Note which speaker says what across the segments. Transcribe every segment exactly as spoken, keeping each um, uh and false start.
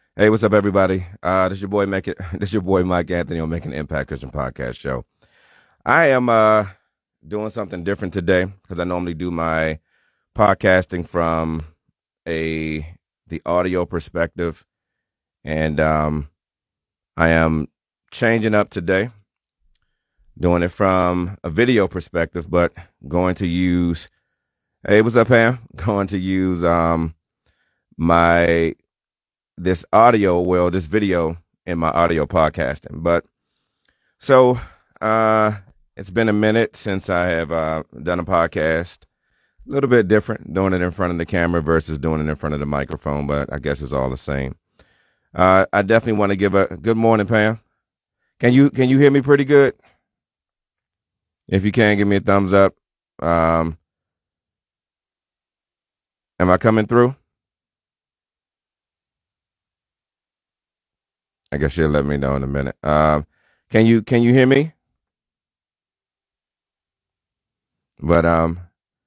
Speaker 1: Hey, what's up, everybody? Uh, this your boy Make it. This your boy Mike Anthony on Making Impact Christian Podcast Show. I am uh doing something different today because I normally do my podcasting from a the audio perspective, and um, I am changing up today, doing it from a video perspective, but going to use. Hey, what's up, Pam? Going to use um my this audio, well, this video in my audio podcasting, but. So, uh, it's been a minute since I have uh, done a podcast. A little bit different, doing it in front of the camera versus doing it in front of the microphone, but I guess it's all the same. Uh, I definitely want to give a good morning, Pam. Can you can you hear me pretty good? If you can, give me a thumbs up. Um, am I coming through? I guess you'll let me know in a minute. Um, can you can you hear me? But um.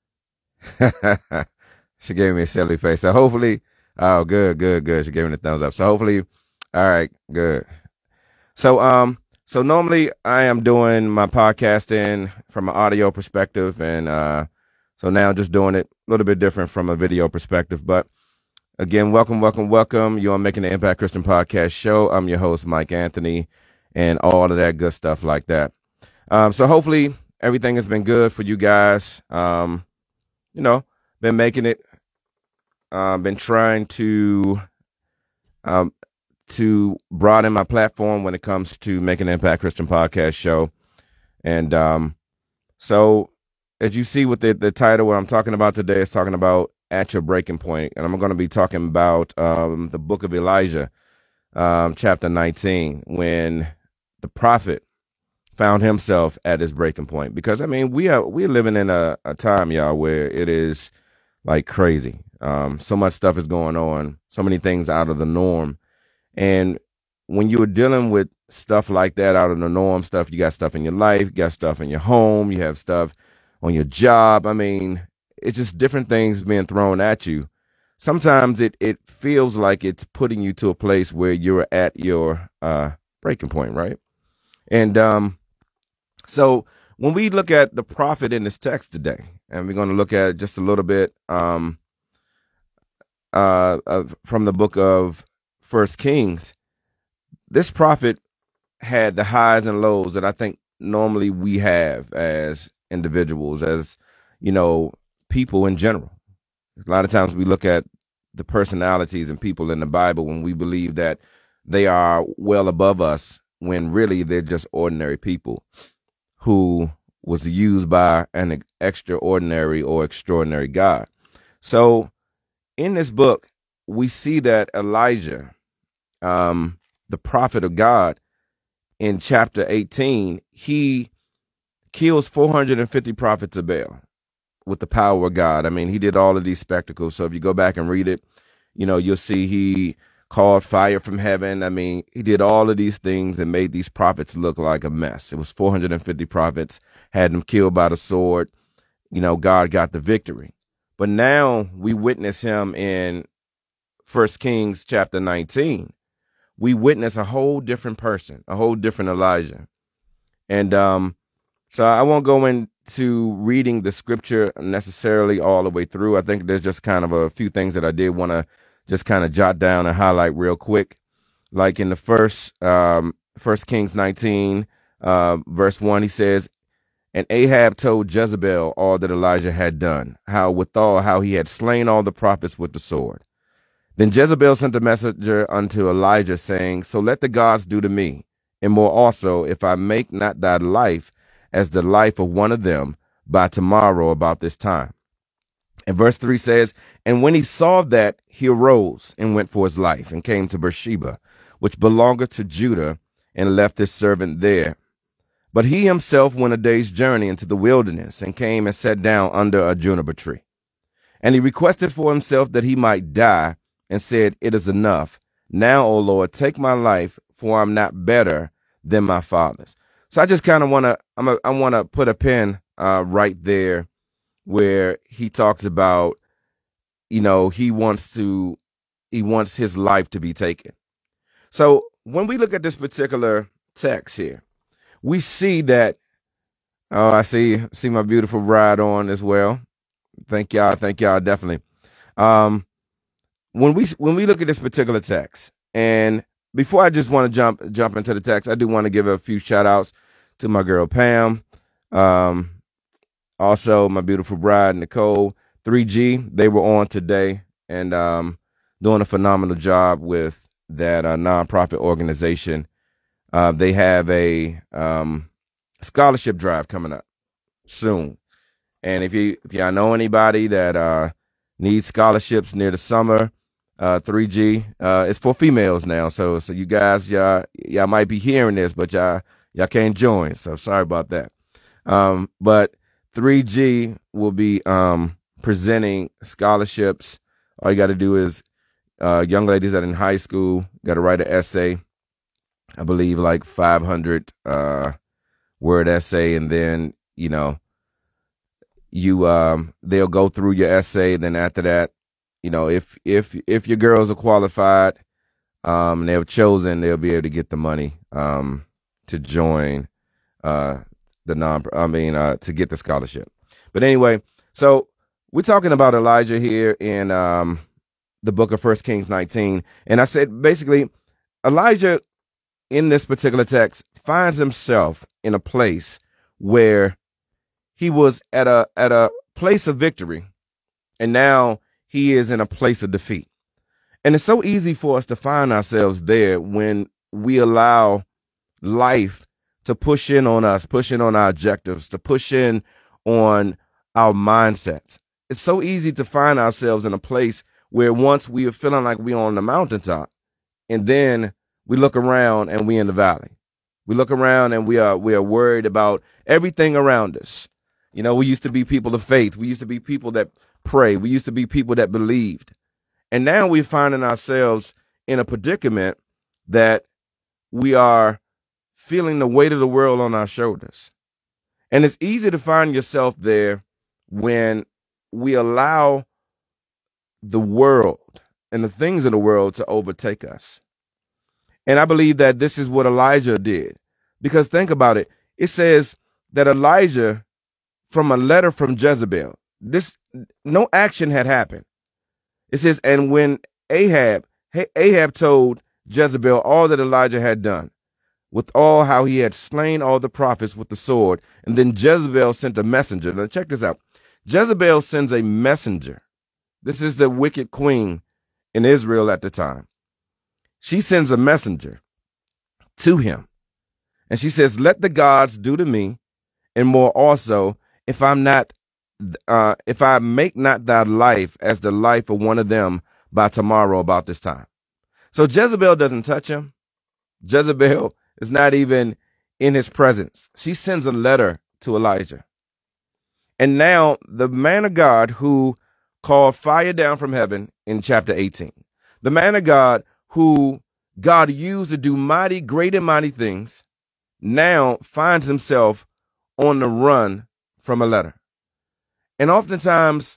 Speaker 1: She gave me a silly face. So hopefully, oh, good, good, good. She gave me the thumbs up. So hopefully, all right, good. So um, so normally I am doing my podcasting from an audio perspective, and uh, so now just doing it a little bit different from a video perspective. But again, welcome, welcome, welcome. You're Making the Impact Christian Podcast Show. I'm your host, Mike Anthony, and all of that good stuff like that. Um, so hopefully everything has been good for you guys. Um. You know, been making it, uh, been trying to, um, to broaden my platform when it comes to Making an Impact Christian Podcast Show. And, um, so as you see with the, the title, what I'm talking about today is talking about At Your Breaking Point. And I'm going to be talking about, um, the book of Elijah, um, chapter nineteen, when the prophet found himself at his breaking point. Because I mean, we are we're living in a, a time, y'all, where it is like crazy. Um, so much stuff is going on, so many things out of the norm. And when you're dealing with stuff like that out of the norm, stuff, you got stuff in your life, you got stuff in your home, you have stuff on your job. I mean, it's just different things being thrown at you. Sometimes it it feels like it's putting you to a place where you're at your uh, breaking point, right? And um, so when we look at the prophet in this text today, and we're going to look at it just a little bit um, uh, uh, from the book of First Kings, this prophet had the highs and lows that I think normally we have as individuals, as, you know, people in general. A lot of times we look at the personalities and people in the Bible when we believe that they are well above us, when really they're just ordinary people who was used by an extraordinary or extraordinary God. So in this book, we see that Elijah, um, the prophet of God, in chapter eighteen, he kills four hundred fifty prophets of Baal with the power of God. I mean, he did all of these spectacles. So if you go back and read it, you know, you'll see he called fire from heaven. I mean, he did all of these things and made these prophets look like a mess. It was four hundred fifty prophets, had them killed by the sword. You know, God got the victory. But now we witness him in First Kings chapter nineteen. We witness a whole different person, a whole different Elijah. And um, so I won't go into reading the scripture necessarily all the way through. I think there's just kind of a few things that I did want to just kind of jot down and highlight real quick. Like in the first, um, First Kings nineteen, uh, verse one, he says, "And Ahab told Jezebel all that Elijah had done, how withal how he had slain all the prophets with the sword. Then Jezebel sent a messenger unto Elijah, saying, So let the gods do to me, and more also, if I make not thy life as the life of one of them by tomorrow about this time." And verse three says, "And when he saw that, he arose and went for his life, and came to Beersheba, which belongeth to Judah, and left his servant there. But he himself went a day's journey into the wilderness, and came and sat down under a juniper tree. And he requested for himself that he might die, and said, It is enough. Now, O Lord, take my life, for I'm not better than my fathers." So I just kind of want to, I'm a, I want to put a pin uh, right there where he talks about, you know, he wants to, he wants his life to be taken. So when we look at this particular text here, we see that, oh, I see, see my beautiful bride on as well. Thank y'all. Thank y'all. Definitely. Um, when we, when we look at this particular text, and before I just want to jump, jump into the text, I do want to give a few shout outs to my girl, Pam. Um, also my beautiful bride, Nicole. three G, they were on today and, um, doing a phenomenal job with that uh, nonprofit organization. Uh, they have a um, scholarship drive coming up soon. And if you if y'all know anybody that uh, needs scholarships near the summer, uh, three G, uh, it's for females now. So so you guys, y'all, y'all might be hearing this, but y'all, y'all can't join. So sorry about that. Um, but three G will be um, presenting scholarships. All you got to do is uh, young ladies that are in high school got to write an essay. I believe like five hundred uh, word essay, and then you know you um, they'll go through your essay. And then after that, you know if if if your girls are qualified, um, and they're chosen, they'll be able to get the money um, to join uh, the non. I mean uh, to get the scholarship. But anyway, so we're talking about Elijah here in um, the book of First Kings nineteen, and I said basically Elijah in this particular text finds himself in a place where he was at a at a place of victory, and now he is in a place of defeat. And it's so easy for us to find ourselves there when we allow life to push in on us, push in on our objectives, to push in on our mindsets. It's so easy to find ourselves in a place where once we are feeling like we're on the mountaintop, and then we look around and we in the valley. We look around and we are we are worried about everything around us. You know, we used to be people of faith. We used to be people that pray. We used to be people that believed. And now we're finding ourselves in a predicament that we are feeling the weight of the world on our shoulders. And it's easy to find yourself there when we allow the world and the things of the world to overtake us. And I believe that this is what Elijah did. Because think about it. It says that Elijah, from a letter from Jezebel, this no action had happened. It says, and when Ahab, Ahab told Jezebel all that Elijah had done, with all how he had slain all the prophets with the sword, and then Jezebel sent a messenger. Now check this out. Jezebel sends a messenger. This is the wicked queen in Israel at the time. She sends a messenger to him, and she says, let the gods do to me and more also, if I'm not, uh, if I make not thy life as the life of one of them by tomorrow about this time. So Jezebel doesn't touch him. Jezebel is not even in his presence. She sends a letter to Elijah. And now the man of God who called fire down from heaven in chapter eighteen, the man of God who God used to do mighty, great and mighty things, now finds himself on the run from a letter. And oftentimes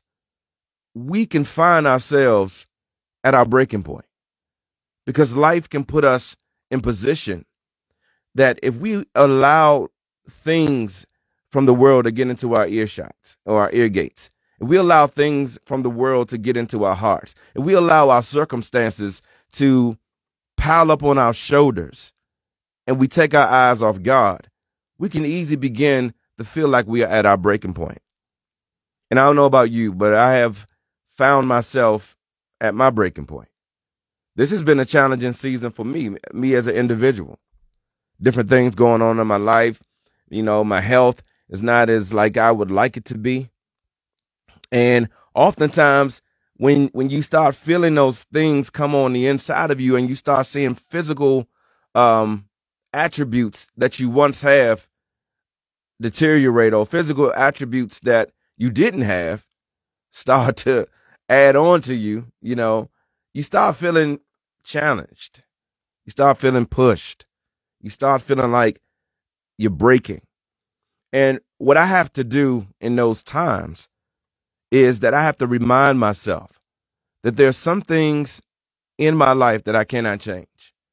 Speaker 1: we can find ourselves at our breaking point because life can put us in position that if we allow things from the world to get into our ear shots or our ear gates, if we allow things from the world to get into our hearts, if we allow our circumstances to pile up on our shoulders and we take our eyes off God, we can easily begin to feel like we are at our breaking point. And I don't know about you, but I have found myself at my breaking point. This has been a challenging season for me, me as an individual. Different things going on in my life. You know, my health is not as like I would like it to be. And oftentimes when when you start feeling those things come on the inside of you and you start seeing physical um, attributes that you once have deteriorate, or physical attributes that you didn't have start to add on to you, you know, you start feeling challenged. You start feeling pushed. You start feeling like you're breaking. And what I have to do in those times is that I have to remind myself that there are some things in my life that I cannot change.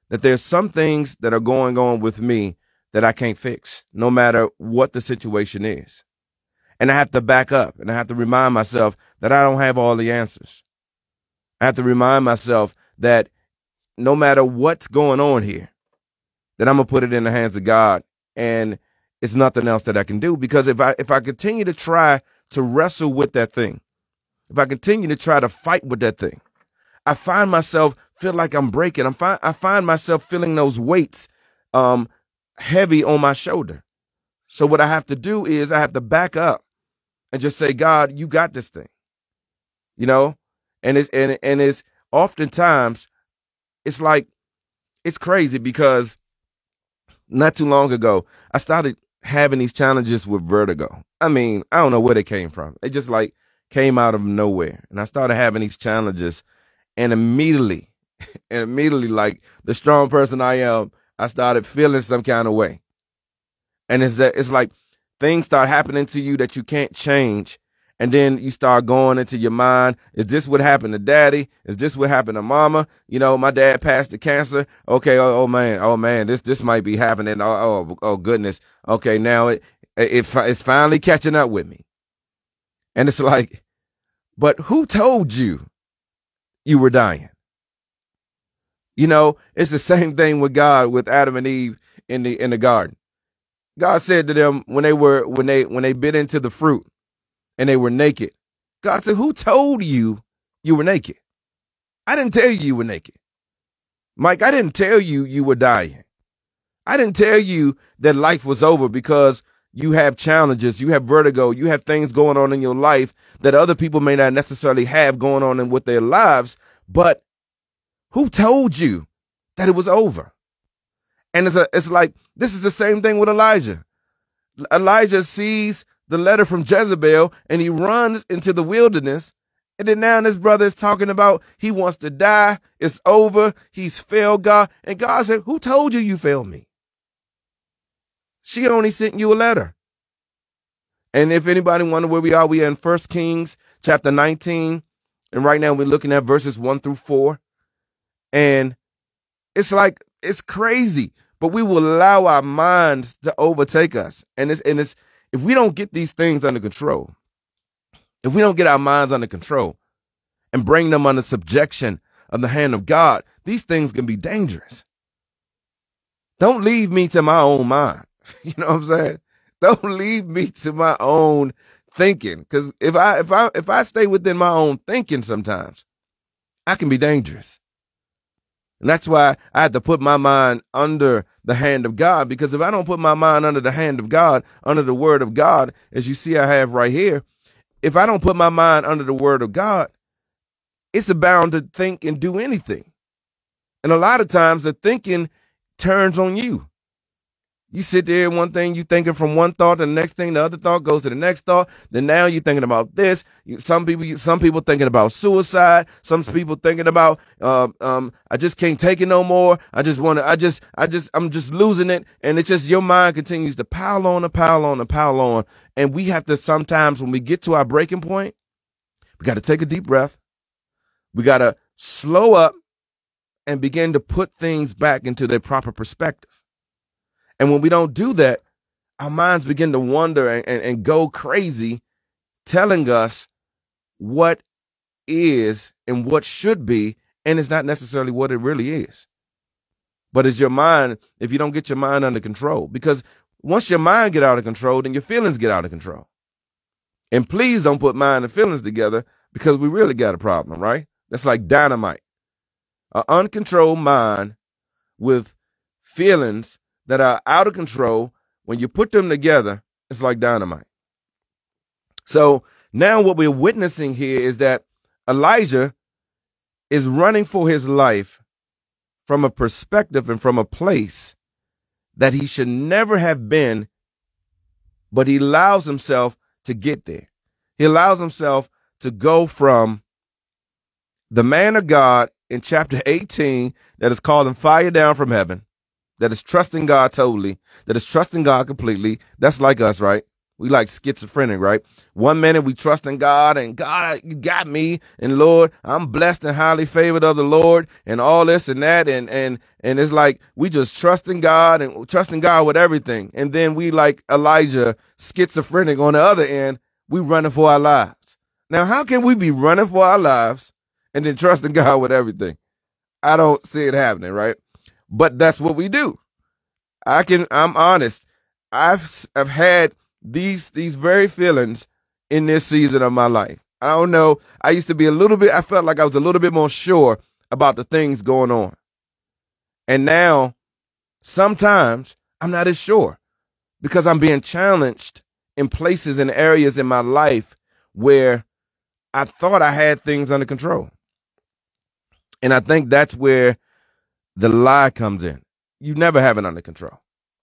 Speaker 1: that there's some things that are going on with me that I can't fix, no matter what the situation is. And I have to back up and I have to remind myself that I don't have all the answers. I have to remind myself that no matter what's going on here, that I'm going to put it in the hands of God, and it's nothing else that I can do. Because if I if I continue to try to wrestle with that thing, if I continue to try to fight with that thing, I find myself feel like I'm breaking. I'm fi- I find myself feeling those weights um, heavy on my shoulder. So what I have to do is I have to back up and just say, God, you got this thing, you know, and it's and and it's oftentimes it's like it's crazy because not too long ago, I started having these challenges with vertigo. I mean, I don't know where they came from. They just like came out of nowhere. And I started having these challenges, and immediately, and immediately, like the strong person I am, I started feeling some kind of way. And it's that it's like things start happening to you that you can't change. And then you start going into your mind. Is this what happened to daddy? Is this what happened to mama? You know, my dad passed to cancer. Okay. Oh, oh man. Oh man. This, this might be happening. Oh, oh, oh goodness. Okay. Now it, it, it's finally catching up with me. And it's like, but who told you you were dying? You know, it's the same thing with God, with Adam and Eve in the, in the garden. God said to them when they were, when they, when they bit into the fruit, and they were naked. God said, who told you you were naked? I didn't tell you you were naked. Mike, I didn't tell you you were dying. I didn't tell you that life was over because you have challenges, you have vertigo, you have things going on in your life that other people may not necessarily have going on in with their lives. But who told you that it was over? And it's a, it's like, this is the same thing with Elijah. Elijah sees the letter from Jezebel, and he runs into the wilderness. And then now his brother is talking about he wants to die. It's over. He's failed God. And God said, who told you you failed me? She only sent you a letter. And if anybody wonder where we are, we are in First Kings chapter nineteen. And right now we're looking at verses one through four. And it's like, it's crazy, but we will allow our minds to overtake us. And it's, and it's, if we don't get these things under control, if we don't get our minds under control and bring them under subjection of the hand of God, these things can be dangerous. Don't leave me to my own mind. You know what I'm saying? Don't leave me to my own thinking. Because if I if I if I stay within my own thinking sometimes, I can be dangerous. And that's why I had to put my mind under the hand of God, because if I don't put my mind under the hand of God, under the word of God, as you see I have right here, if I don't put my mind under the word of God, it's bound to think and do anything. And a lot of times the thinking turns on you. You sit there, one thing you thinking from one thought to the next thing, the other thought goes to the next thought. Then now you're thinking about this. You, some people, some people thinking about suicide. Some people thinking about, uh, um, I just can't take it no more. I just want to, I just, I just, I'm just losing it. And it's just your mind continues to pile on and pile on and pile on. And we have to sometimes, when we get to our breaking point, we got to take a deep breath. We got to slow up and begin to put things back into their proper perspective. And when we don't do that, our minds begin to wander and, and, and go crazy, telling us what is and what should be, and it's not necessarily what it really is. But it's your mind, if you don't get your mind under control. Because once your mind get out of control, then your feelings get out of control. And please don't put mind and feelings together, because we really got a problem, right? That's like dynamite. An uncontrolled mind with feelings that are out of control, when you put them together, it's like dynamite. So now what we're witnessing here is that Elijah is running for his life from a perspective and from a place that he should never have been, but he allows himself to get there. He allows himself to go from the man of God in chapter eighteen that is calling fire down from heaven, that is trusting God totally, that is trusting God completely. That's like us, right? We like schizophrenic, right? One minute we trust in God and God, you got me, and Lord, I'm blessed and highly favored of the Lord and all this and that. And, and, and it's like we just trust in God and trusting God with everything. And then we like Elijah, schizophrenic on the other end, we running for our lives. Now, how can we be running for our lives and then trusting God with everything? I don't see it happening, right? But that's what we do. I can, I'm honest. I've, I've had these, these very feelings in this season of my life. I don't know. I used to be a little bit, I felt like I was a little bit more sure about the things going on. And now sometimes I'm not as sure because I'm being challenged in places and areas in my life where I thought I had things under control. And I think that's where the lie comes in. You never have it under control.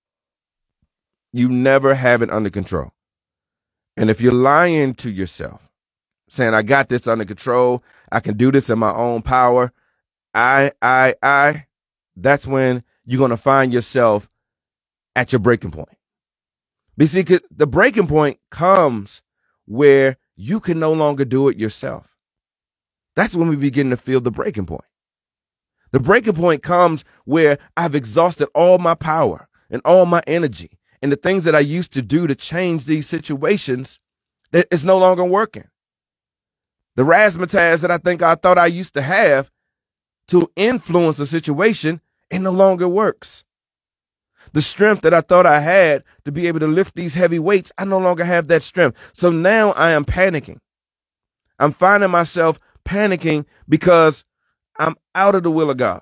Speaker 1: You never have it under control. And if you're lying to yourself, saying, I got this under control, I can do this in my own power, I, I, I, that's when you're going to find yourself at your breaking point. But see, the breaking point comes where you can no longer do it yourself. That's when we begin to feel the breaking point. The breaking point comes where I've exhausted all my power and all my energy and the things that I used to do to change these situations, it's no longer working. The razzmatazz that I think I thought I used to have to influence a situation, it no longer works. The strength that I thought I had to be able to lift these heavy weights, I no longer have that strength. So now I am panicking. I'm finding myself panicking because I'm out of the will of God.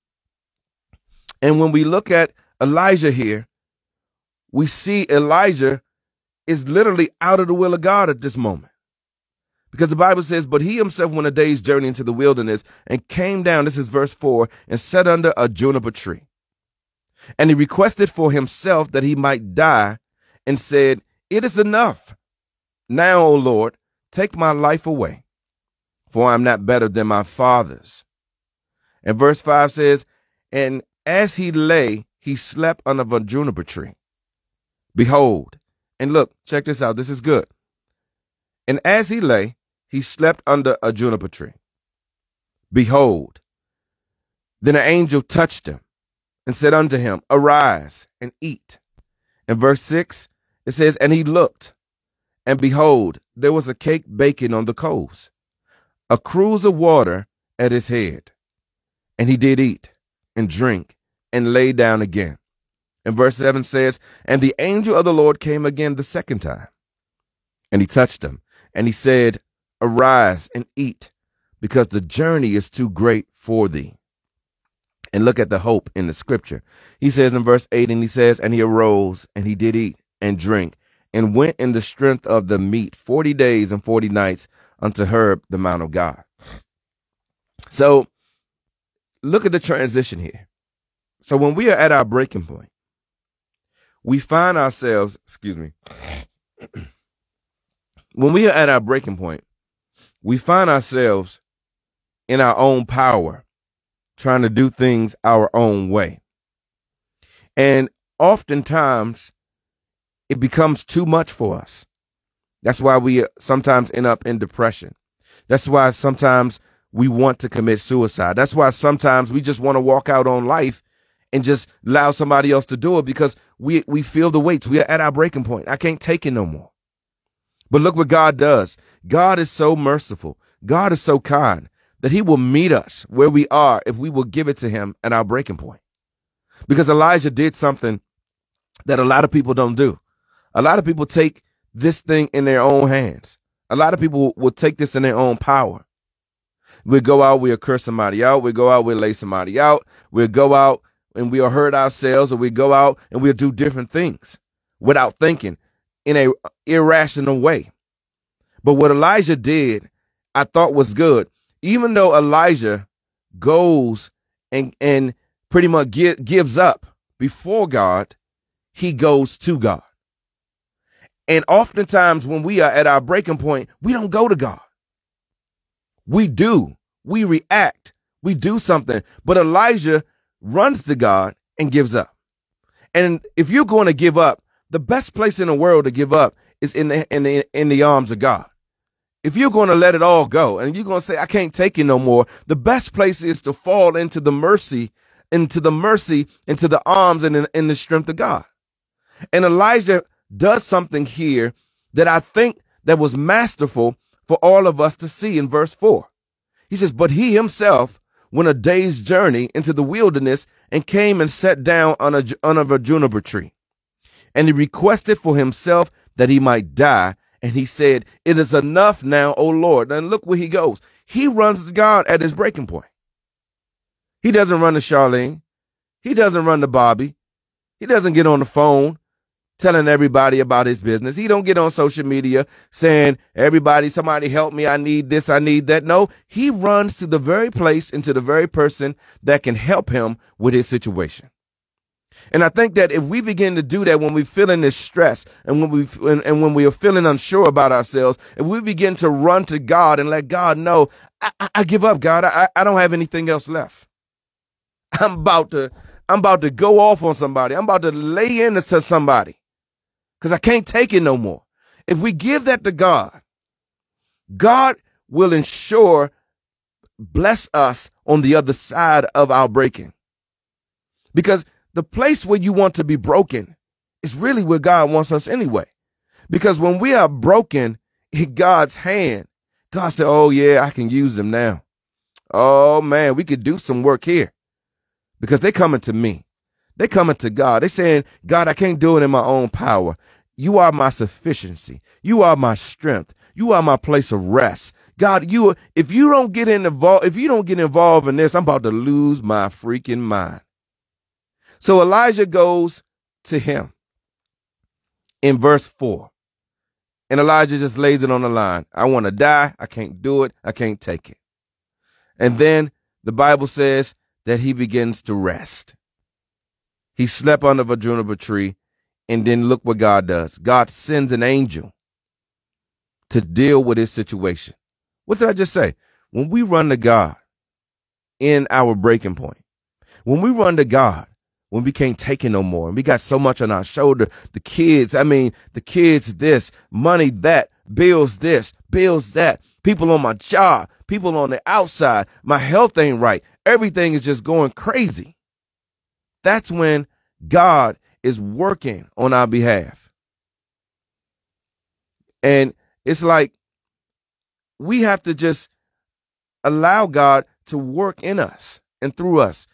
Speaker 1: And when we look at Elijah here, we see Elijah is literally out of the will of God at this moment. Because the Bible says, but he himself went a day's journey into the wilderness and came down, this is verse four, and sat under a juniper tree. And he requested for himself that he might die and said, it is enough. Now, O Lord, take my life away, for I am not better than my fathers. And verse five says, and as he lay, he slept under a juniper tree. Behold, and look, check this out. This is good. And as he lay, he slept under a juniper tree. Behold, then an angel touched him and said unto him, arise and eat. In verse six, it says, and he looked, and behold, there was a cake baking on the coals, a cruse of water at his head. And he did eat and drink and lay down again. And verse seven says, and the angel of the Lord came again the second time, and he touched him, and he said, arise and eat, because the journey is too great for thee. And look at the hope in the scripture. He says in verse eight, and he says, and he arose, and he did eat and drink, and went in the strength of the meat forty days and forty nights unto Horeb, the mount of God. So look at the transition here. So when we are at our breaking point, we find ourselves, excuse me, when we are at our breaking point, we find ourselves in our own power, trying to do things our own way. And oftentimes it becomes too much for us. That's why we sometimes end up in depression. That's why sometimes we want to commit suicide. That's why sometimes we just want to walk out on life and just allow somebody else to do it because we, we feel the weights. We are at our breaking point. I can't take it no more. But look what God does. God is so merciful. God is so kind that he will meet us where we are if we will give it to him at our breaking point. Because Elijah did something that a lot of people don't do. A lot of people take this thing in their own hands. A lot of people will take this in their own power. We go out, we'll curse somebody out. We go out, we'll lay somebody out. We'll go out and we'll hurt ourselves, or we go out and we'll do different things without thinking in a irrational way. But what Elijah did, I thought was good. Even though Elijah goes and, and pretty much give, gives up before God, he goes to God. And oftentimes when we are at our breaking point, we don't go to God. We do. We react. We do something. But Elijah runs to God and gives up. And if you're going to give up, the best place in the world to give up is in the in the in the arms of God. If you're going to let it all go and you're going to say, I can't take it no more, the best place is to fall into the mercy, into the mercy, into the arms and in, in the strength of God. And Elijah does something here that I think that was masterful for all of us to see in verse four. He says, but he himself went a day's journey into the wilderness and came and sat down on a, on a juniper tree. And he requested for himself that he might die. And he said, it is enough now, O Lord. And look where he goes. He runs to God at his breaking point. He doesn't run to Charlene. He doesn't run to Bobby. He doesn't get on the phone telling everybody about his business. He don't get on social media saying, everybody, somebody help me. I need this. I need that. No, he runs to the very place and to the very person that can help him with his situation. And I think that if we begin to do that when we're feeling this stress and when we and, and when we are feeling unsure about ourselves, if we begin to run to God and let God know, I, I, I give up, God, I, I don't have anything else left. I'm about to I'm about to go off on somebody. I'm about to lay into somebody because I can't take it no more. If we give that to God, God will ensure bless us on the other side of our breaking. Because the place where you want to be broken is really where God wants us anyway. Because when we are broken in God's hand, God said, oh, yeah, I can use them now. Oh, man, we could do some work here because they're coming to me. They're coming to God. They're saying, God, I can't do it in my own power. You are my sufficiency. You are my strength. You are my place of rest. God, you if you don't get involved, if you don't get involved in this, I'm about to lose my freaking mind. So Elijah goes to him in verse four, and Elijah just lays it on the line. I want to die. I can't do it. I can't take it. And then the Bible says that he begins to rest. He slept under a juniper tree, and then look what God does. God sends an angel to deal with his situation. What did I just say? When we run to God in our breaking point, when we run to God, when we can't take it no more, and we got so much on our shoulder, the kids, I mean, the kids, this, money, that, bills, this, bills, that, people on my job, people on the outside, my health ain't right. Everything is just going crazy. That's when God is working on our behalf. And it's like we have to just allow God to work in us and through us.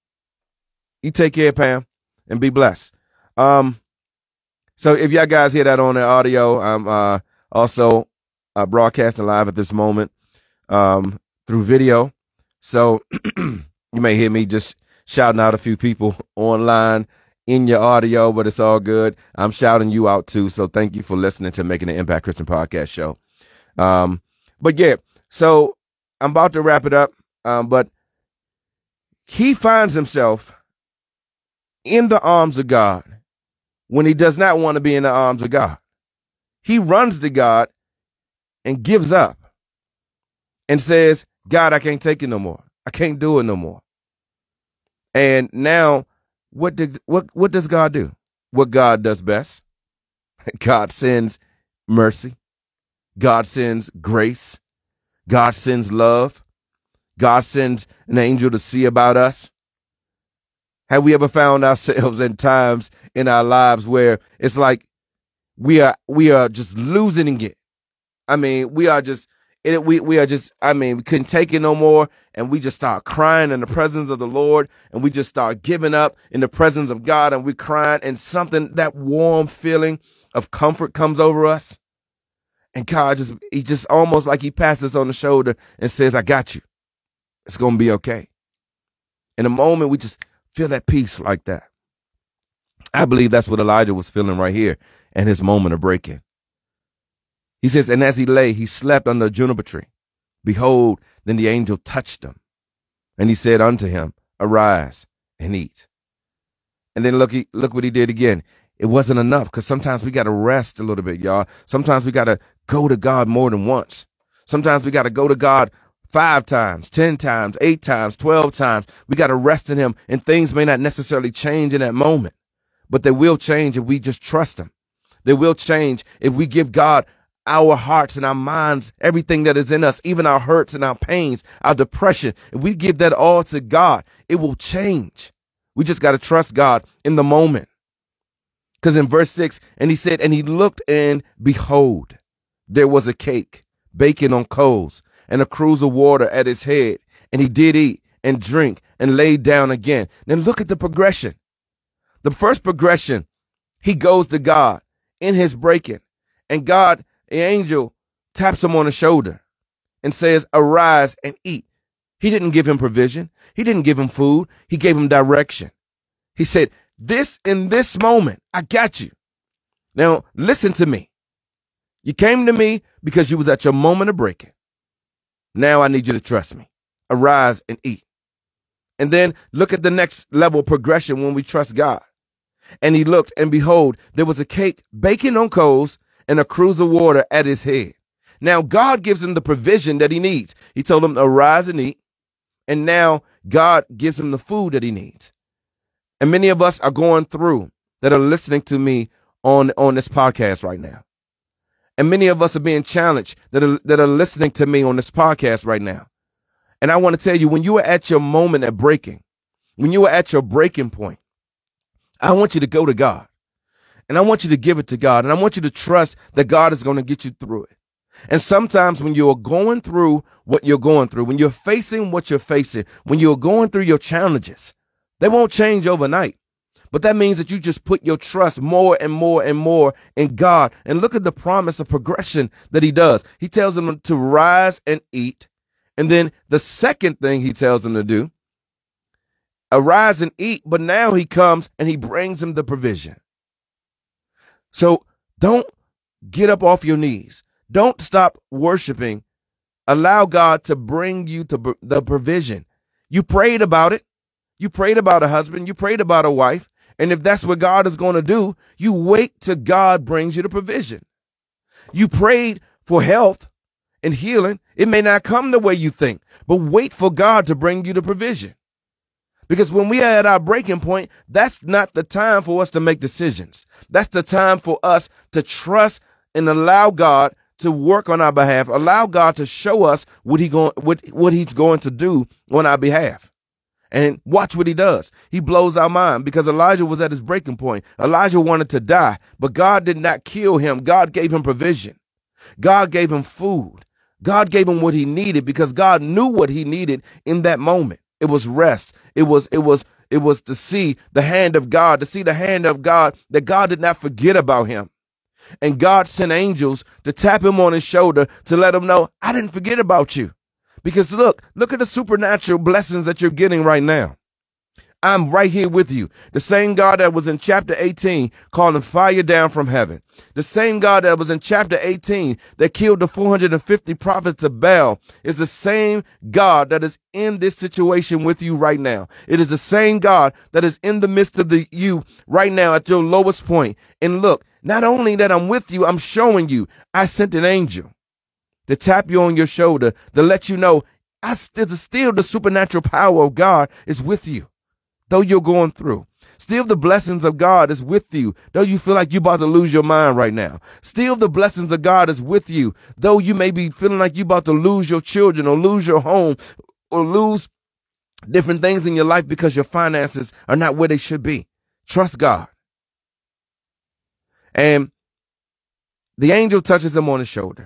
Speaker 1: You take care, Pam, and be blessed. Um, so if y'all guys hear that on the audio, I'm uh, also uh, broadcasting live at this moment um, through video. So you may hear me just shouting out a few people online in your audio, but it's all good. I'm shouting you out too. So thank you for listening to Making an Impact Christian Podcast Show. Um, but yeah, so I'm about to wrap it up. Um, but he finds himself in the arms of God when he does not want to be in the arms of God. He runs to God and gives up and says, God, I can't take it no more. I can't do it no more. And now what did what what does God do? What God does best. God sends mercy. God sends grace. God sends love. God sends an angel to see about us. Have we ever found ourselves in times in our lives where it's like we are we are just losing it? I mean, we are just it, we we are just I mean, we couldn't take it no more, and we just start crying in the presence of the Lord, and we just start giving up in the presence of God, and we're crying, and something, that warm feeling of comfort comes over us, and God just he just almost like he passes us on the shoulder and says, I got you. It's gonna be okay. In a moment, we just feel that peace like that. I believe that's what Elijah was feeling right here in his moment of breaking. He says, and as he lay, he slept under a juniper tree. Behold, then the angel touched him. And he said unto him, arise and eat. And then look, he, look what he did again. It wasn't enough, because sometimes we got to rest a little bit, y'all. Sometimes we got to go to God more than once. Sometimes we got to go to God five times, ten times, eight times, twelve times. We got to rest in him, and things may not necessarily change in that moment, but they will change if we just trust him. They will change if we give God our hearts and our minds, everything that is in us, even our hurts and our pains, our depression. If we give that all to God, it will change. We just got to trust God in the moment. Because in verse six, and he said, and he looked, and behold, there was a cake baking on coals and a cruse of water at his head. And he did eat and drink and laid down again. Then look at the progression. The first progression, he goes to God in his breaking, and God, the angel, taps him on the shoulder and says, arise and eat. He didn't give him provision. He didn't give him food. He gave him direction. He said, this in this moment, I got you. Now, listen to me. You came to me because you was at your moment of breaking. Now I need you to trust me. Arise and eat. And then look at the next level of progression when we trust God. And he looked, and behold, there was a cake baking on coals and a cruse of water at his head. Now God gives him the provision that he needs. He told him to arise and eat. And now God gives him the food that he needs. And many of us are going through that are listening to me on, on this podcast right now. And many of us are being challenged that are, that are listening to me on this podcast right now. And I want to tell you, when you are at your moment of breaking, when you are at your breaking point, I want you to go to God, and I want you to give it to God, and I want you to trust that God is going to get you through it. And sometimes when you're going through what you're going through, when you're facing what you're facing, when you're going through your challenges, they won't change overnight. But that means that you just put your trust more and more and more in God. And look at the promise of progression that he does. He tells them to rise and eat. And then the second thing he tells them to do, arise and eat. But now he comes and he brings them the provision. So don't get up off your knees. Don't stop worshiping. Allow God to bring you to the provision. You prayed about it. You prayed about a husband. You prayed about a wife. And if that's what God is going to do, you wait till God brings you the provision. You prayed for health and healing. It may not come the way you think, but wait for God to bring you the provision. Because when we are at our breaking point, that's not the time for us to make decisions. That's the time for us to trust and allow God to work on our behalf. Allow God to show us what he going, what, what he's going to do on our behalf. And watch what he does. He blows our mind, because Elijah was at his breaking point. Elijah wanted to die, but God did not kill him. God gave him provision. God gave him food. God gave him what he needed, because God knew what he needed in that moment. It was rest. It was, it was, it was to see the hand of God, to see the hand of God, that God did not forget about him. And God sent angels to tap him on his shoulder to let him know, I didn't forget about you. Because look, look at the supernatural blessings that you're getting right now. I'm right here with you. The same God that was in chapter eighteen calling fire down from heaven. The same God that was in chapter eighteen that killed the four hundred fifty prophets of Baal is the same God that is in this situation with you right now. It is the same God that is in the midst of the you right now at your lowest point. And look, not only that I'm with you, I'm showing you I sent an angel to tap you on your shoulder, to let you know I still, still the supernatural power of God is with you, though you're going through. Still the blessings of God is with you, though you feel like you're about to lose your mind right now. Still the blessings of God is with you, though you may be feeling like you're about to lose your children or lose your home or lose different things in your life because your finances are not where they should be. Trust God. And the angel touches him on his shoulder.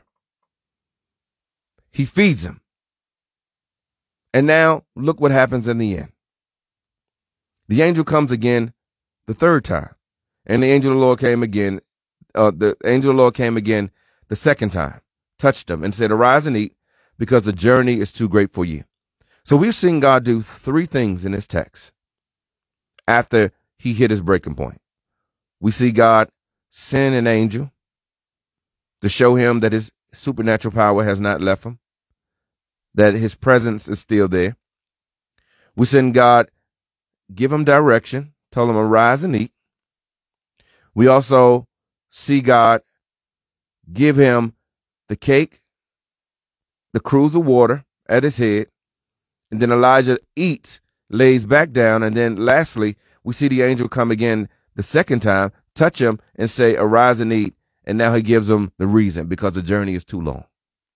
Speaker 1: He feeds him. And now look what happens in the end. The angel comes again the third time. And the angel of the Lord came again. Uh, the angel of the Lord came again the second time, touched him and said, arise and eat, because the journey is too great for you. So we've seen God do three things in this text after he hit his breaking point. We see God send an angel to show him that his supernatural power has not left him, that his presence is still there. We send God, give him direction, tell him arise and eat. We also see God give him the cake, the cruse of water at his head, and then Elijah eats, lays back down, and then lastly, we see the angel come again the second time, touch him and say, arise and eat. And now he gives them the reason, because the journey is too long.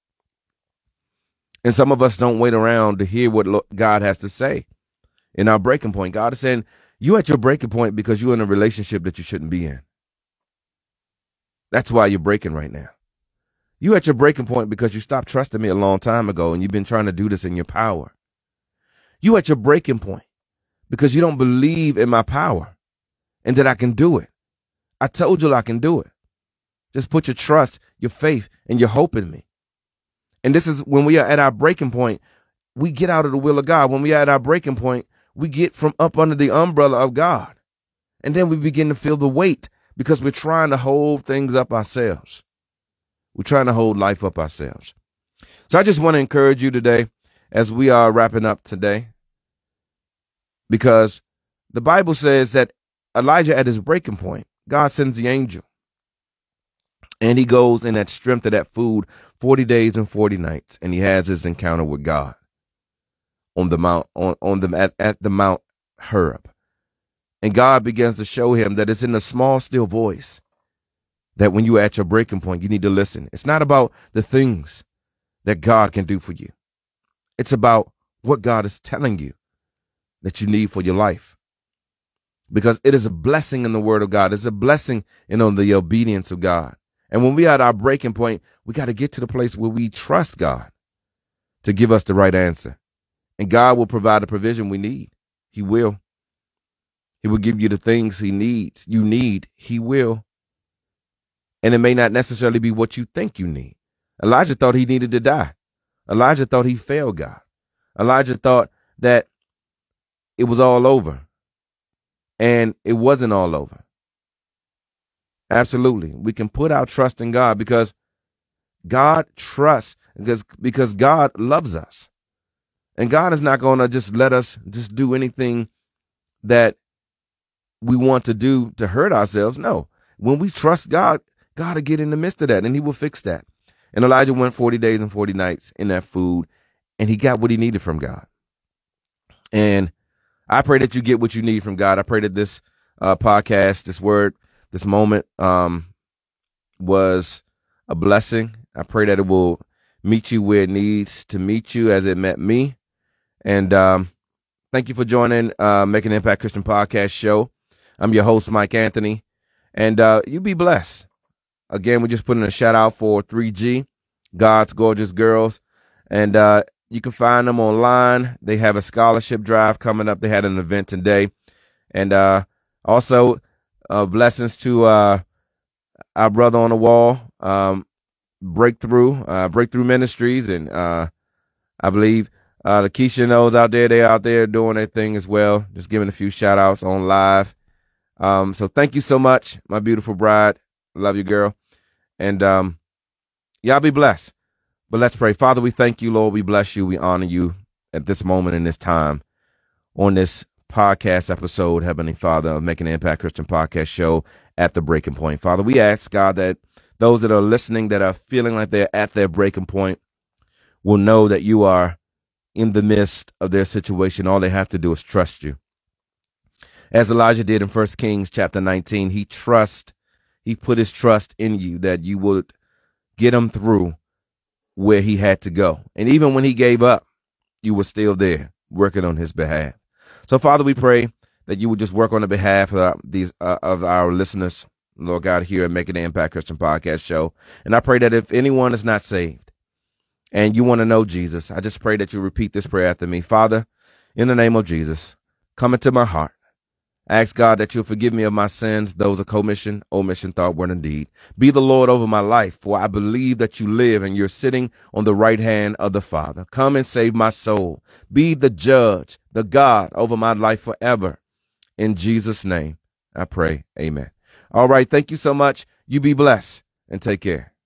Speaker 1: And some of us don't wait around to hear what God has to say in our breaking point. God is saying, you at your breaking point because you're in a relationship that you shouldn't be in. That's why you're breaking right now. You at your breaking point because you stopped trusting me a long time ago and you've been trying to do this in your power. You at your breaking point because you don't believe in my power and that I can do it. I told you I can do it. Just put your trust, your faith, and your hope in me. And this is when we are at our breaking point, we get out of the will of God. When we are at our breaking point, we get from up under the umbrella of God. And then we begin to feel the weight because we're trying to hold things up ourselves. We're trying to hold life up ourselves. So I just want to encourage you today as we are wrapping up today, because the Bible says that Elijah at his breaking point, God sends the angel. And he goes in that strength of that food forty days and forty nights. And he has his encounter with God on the mount, on, on the, at, at the Mount Horeb. And God begins to show him that it's in the small, still voice that when you're at your breaking point, you need to listen. It's not about the things that God can do for you. It's about what God is telling you that you need for your life. Because it is a blessing in the word of God. It's a blessing in on the obedience of God. And when we are at our breaking point, we got to get to the place where we trust God to give us the right answer. And God will provide the provision we need. He will. He will give you the things he needs. You need. He will. And it may not necessarily be what you think you need. Elijah thought he needed to die. Elijah thought he failed God. Elijah thought that it was all over. And it wasn't all over. Absolutely. We can put our trust in God because God trusts, because, because God loves us. And God is not going to just let us just do anything that we want to do to hurt ourselves. No. When we trust God, God will get in the midst of that and he will fix that. And Elijah went forty days and forty nights in that food and he got what he needed from God. And I pray that you get what you need from God. I pray that this uh, podcast, this word, this moment um, was a blessing. I pray that it will meet you where it needs to meet you as it met me. And um, thank you for joining uh, Making Impact Christian Podcast Show. I'm your host, Mike Anthony, and uh, you be blessed. Again, we're just putting a shout out for three G, God's Gorgeous Girls, and uh, you can find them online. They have a scholarship drive coming up. They had an event today, and uh, also uh, blessings to uh, our brother on the wall, um, Breakthrough, uh, Breakthrough Ministries, and uh, I believe uh, the Keisha knows out there. They're out there doing their thing as well. Just giving a few shout outs on live. Um, so thank you so much, my beautiful bride. Love you, girl. And um, y'all be blessed. But let's pray. Father, we thank you, Lord. We bless you. We honor you at this moment in this time on this podcast episode, Heavenly Father, of Making an Impact Christian Podcast Show at the Breaking Point. Father, we ask, God, that those that are listening that are feeling like they're at their breaking point will know that you are in the midst of their situation. All they have to do is trust you. As Elijah did in First Kings chapter nineteen, he trust, he put his trust in you that you would get him through where he had to go. And even when he gave up, you were still there working on his behalf. So, Father, we pray that you would just work on the behalf of our, these uh, of our listeners, Lord God, here at Making the Impact Christian Podcast Show. And I pray that if anyone is not saved and you want to know Jesus, I just pray that you repeat this prayer after me. Father, in the name of Jesus, come into my heart. I ask, God, that you'll forgive me of my sins, those of commission, omission, thought, word, and deed. Be the Lord over my life, for I believe that you live and you're sitting on the right hand of the Father. Come and save my soul. Be the judge, the God over my life forever. In Jesus' name, I pray. Amen. All right. Thank you so much. You be blessed and take care.